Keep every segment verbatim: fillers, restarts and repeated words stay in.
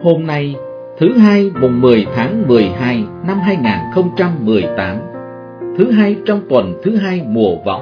Hôm nay, thứ hai mùng mười tháng mười hai năm hai nghìn không trăm mười tám, thứ hai trong tuần thứ hai mùa Vọng.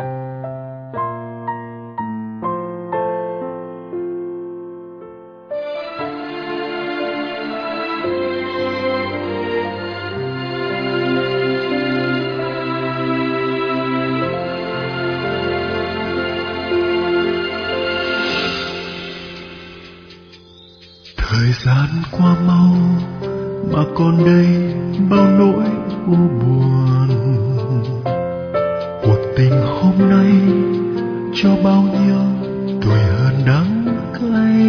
Thời gian qua mau mà còn đây bao nỗi u buồn. Cuộc tình hôm nay cho bao nhiêu tuổi hơn đắng cay.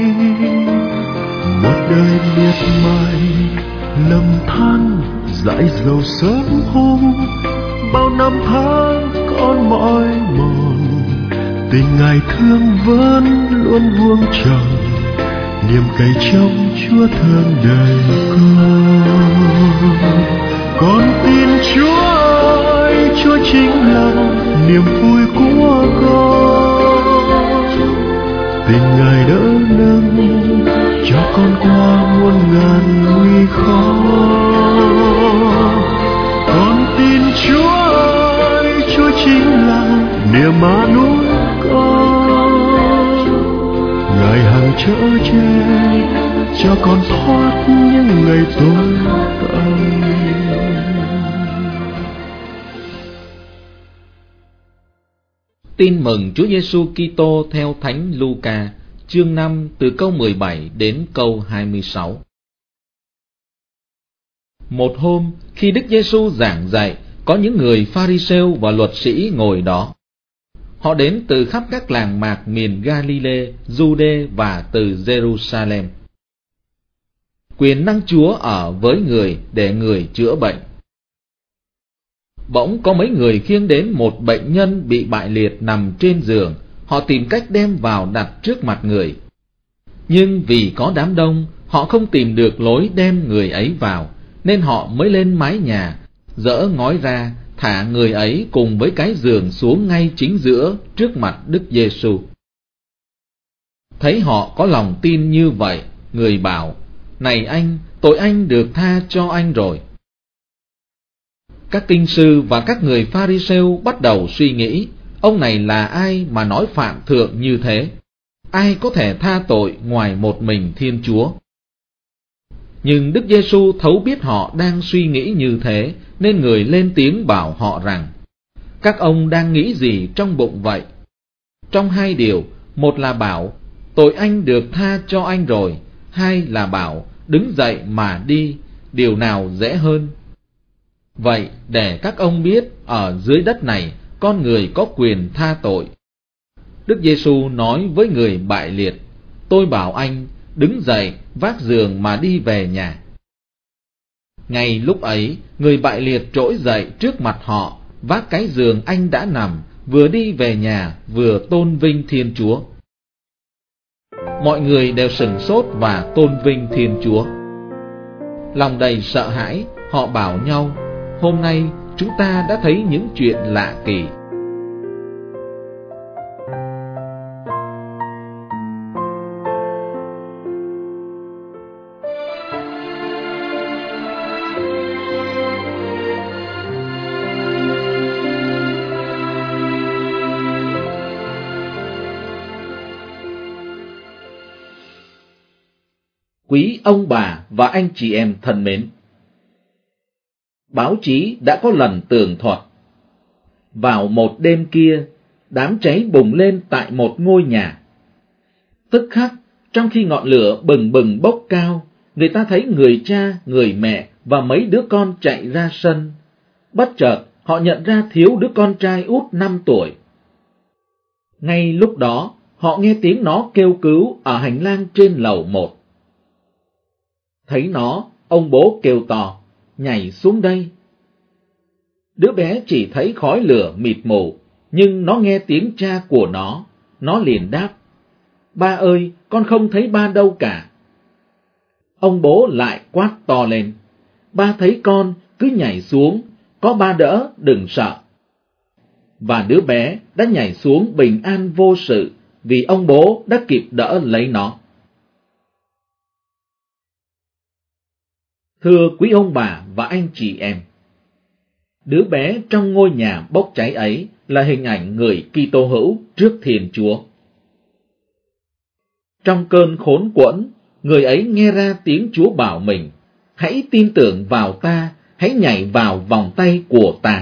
Một đời miệt mài lầm than dãi dầu sớm hôm. Bao năm tháng con mỏi mòn, tình ngày thương vẫn luôn vuông tròn. Niềm cay trong Chúa thương đời con. Con tin Chúa ơi, Chúa chính là niềm vui của con. Tình Ngài đỡ nâng cho con qua muôn ngàn nguy khó. Con tin Chúa ơi, Chúa chính là niềm an ủi con. Ngài hằng chở che cho con thoát những ngày tối tăm. Tin mừng Chúa Giêsu Kitô theo Thánh Luca, chương năm từ câu mười bảy đến câu hai mươi sáu. Một hôm, khi Đức Giêsu giảng dạy, có những người Pha-ri-sêu và luật sĩ ngồi đó. Họ đến từ khắp các làng mạc miền Ga-li-lê, Giu-đê và từ Giê-ru-sa-lem. Quyền năng Chúa ở với người để người chữa bệnh. Bỗng có mấy người khiêng đến một bệnh nhân bị bại liệt nằm trên giường. Họ tìm cách đem vào đặt trước mặt người. Nhưng vì có đám đông, họ không tìm được lối đem người ấy vào, nên họ mới lên mái nhà, dỡ ngói ra, thả người ấy cùng với cái giường xuống ngay chính giữa trước mặt Đức Giêsu. Thấy họ có lòng tin như vậy, người bảo: "Này anh, tội anh được tha cho anh rồi." Các kinh sư và các người Pha-ri-sêu bắt đầu suy nghĩ, ông này là ai mà nói phạm thượng như thế? Ai có thể tha tội ngoài một mình Thiên Chúa? Nhưng Đức Giêsu thấu biết họ đang suy nghĩ như thế, nên người lên tiếng bảo họ rằng: "Các ông đang nghĩ gì trong bụng vậy?" Trong hai điều, một là bảo tội anh được tha cho anh rồi, hai là bảo đứng dậy mà đi, điều nào dễ hơn? Vậy để các ông biết ở dưới đất này con người có quyền tha tội. Đức Giêsu nói với người bại liệt: "Tôi bảo anh đứng dậy, vác giường mà đi về nhà." Ngay lúc ấy, người bại liệt trỗi dậy trước mặt họ, vác cái giường anh đã nằm, vừa đi về nhà vừa tôn vinh Thiên Chúa. Mọi người đều sửng sốt và tôn vinh Thiên Chúa. Lòng đầy sợ hãi, họ bảo nhau: "Hôm nay chúng ta đã thấy những chuyện lạ kỳ." Quý ông bà và anh chị em thân mến, báo chí đã có lần tường thuật, vào một đêm kia, đám cháy bùng lên tại một ngôi nhà. Tức khắc, trong khi ngọn lửa bừng bừng bốc cao, người ta thấy người cha, người mẹ và mấy đứa con chạy ra sân. Bất chợt, họ nhận ra thiếu đứa con trai út năm tuổi. Ngay lúc đó, họ nghe tiếng nó kêu cứu ở hành lang trên lầu một. Thấy nó, ông bố kêu to: "Nhảy xuống đây!" Đứa bé chỉ thấy khói lửa mịt mù, nhưng nó nghe tiếng cha của nó, nó liền đáp: "Ba ơi, con không thấy ba đâu cả." Ông bố lại quát to lên: "Ba thấy con, cứ nhảy xuống, có ba đỡ, đừng sợ." Và đứa bé đã nhảy xuống bình an vô sự, vì ông bố đã kịp đỡ lấy nó. Thưa quý ông bà và anh chị em, đứa bé trong ngôi nhà bốc cháy ấy là hình ảnh người Kitô hữu trước Thiên Chúa. Trong cơn khốn quẫn, người ấy nghe ra tiếng Chúa bảo mình: hãy tin tưởng vào ta, hãy nhảy vào vòng tay của ta.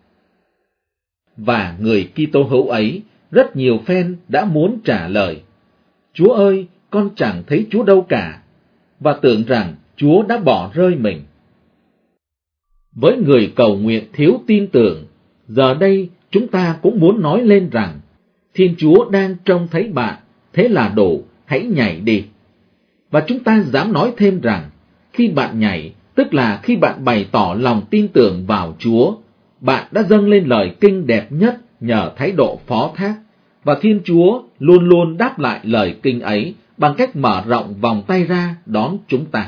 Và người Kitô hữu ấy rất nhiều phen đã muốn trả lời: Chúa ơi, con chẳng thấy Chúa đâu cả, và tưởng rằng Chúa đã bỏ rơi mình. Với người cầu nguyện thiếu tin tưởng, giờ đây chúng ta cũng muốn nói lên rằng Thiên Chúa đang trông thấy bạn, thế là đủ, hãy nhảy đi. Và chúng ta dám nói thêm rằng khi bạn nhảy, tức là khi bạn bày tỏ lòng tin tưởng vào Chúa, bạn đã dâng lên lời kinh đẹp nhất nhờ thái độ phó thác, và Thiên Chúa luôn luôn đáp lại lời kinh ấy bằng cách mở rộng vòng tay ra đón chúng ta.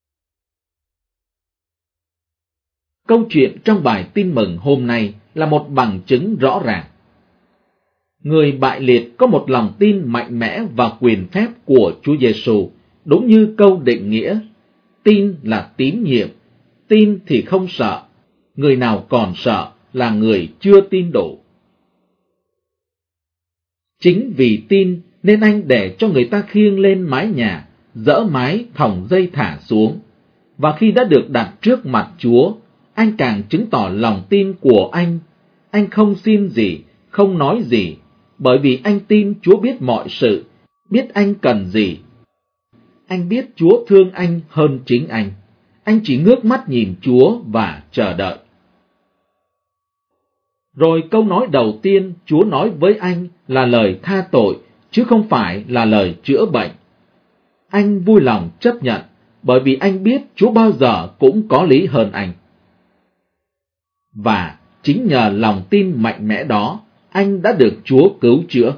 Câu chuyện trong bài tin mừng hôm nay là một bằng chứng rõ ràng. Người bại liệt có một lòng tin mạnh mẽ vào quyền phép của Chúa Giêsu, đúng như câu định nghĩa: tin là tín nhiệm, tin thì không sợ, người nào còn sợ là người chưa tin đủ. Chính vì tin nên anh để cho người ta khiêng lên mái nhà, dỡ mái thòng dây thả xuống, và khi đã được đặt trước mặt Chúa, anh càng chứng tỏ lòng tin của anh. Anh không xin gì, không nói gì, bởi vì anh tin Chúa biết mọi sự, biết anh cần gì. Anh biết Chúa thương anh hơn chính anh. Anh chỉ ngước mắt nhìn Chúa và chờ đợi. Rồi câu nói đầu tiên Chúa nói với anh là lời tha tội, chứ không phải là lời chữa bệnh. Anh vui lòng chấp nhận, bởi vì anh biết Chúa bao giờ cũng có lý hơn anh. Và chính nhờ lòng tin mạnh mẽ đó, anh đã được Chúa cứu chữa.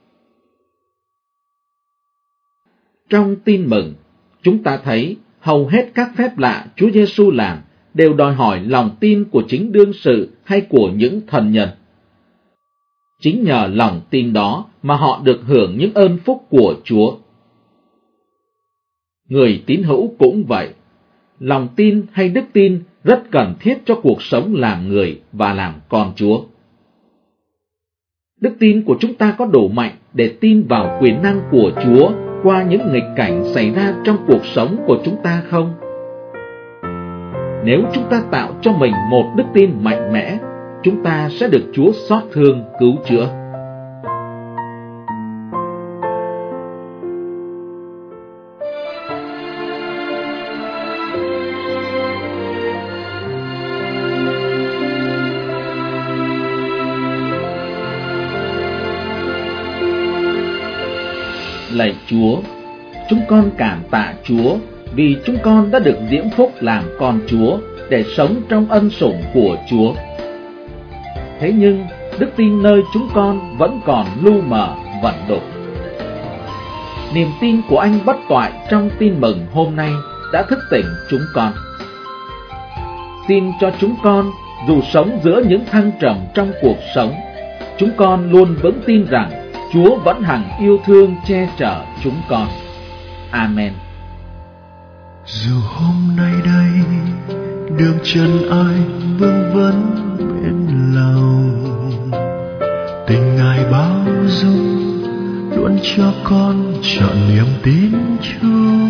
Trong tin mừng, chúng ta thấy hầu hết các phép lạ Chúa Giêsu làm đều đòi hỏi lòng tin của chính đương sự hay của những thần nhân. Chính nhờ lòng tin đó mà họ được hưởng những ơn phúc của Chúa. Người tín hữu cũng vậy. Lòng tin hay đức tin rất cần thiết cho cuộc sống làm người và làm con Chúa. Đức tin của chúng ta có đủ mạnh để tin vào quyền năng của Chúa qua những nghịch cảnh xảy ra trong cuộc sống của chúng ta không? Nếu chúng ta tạo cho mình một đức tin mạnh mẽ, chúng ta sẽ được Chúa xót thương cứu chữa. Lạy Chúa, chúng con cảm tạ Chúa vì chúng con đã được diễm phúc làm con Chúa để sống trong ân sủng của Chúa. Thế nhưng, đức tin nơi chúng con vẫn còn lu mờ, vẩn đục. Niềm tin của anh bất toại trong tin mừng hôm nay đã thức tỉnh chúng con. Xin cho chúng con, dù sống giữa những thăng trầm trong cuộc sống, chúng con luôn vững tin rằng Chúa vẫn hằng yêu thương che chở chúng con. Amen. Dù hôm nay đây đường chân ai vương vấn bên lòng, tình Ngài bao dung luôn cho con trọn niềm tin chung.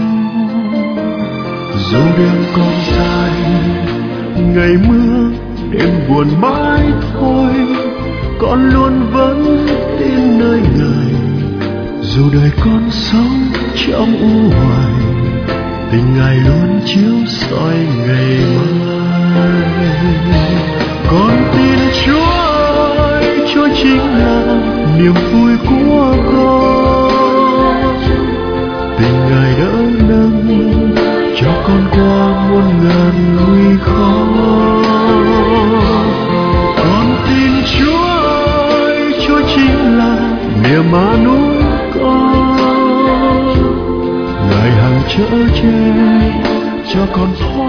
Dù đêm còn dài, ngày mưa đêm buồn mãi thôi, con luôn vẫn tin nơi Ngài. Dù đời con sống trong u hoài, tình Ngài luôn chiếu soi ngày mai. Con tin Chúa ơi, Chúa chính là niềm vui của con. Tình Ngài đỡ nâng cho con qua muôn ngàn nguy khó. Con tin Chúa ơi, Chúa chính là niềm an ủi con. Ngài hằng chở che cho con thoát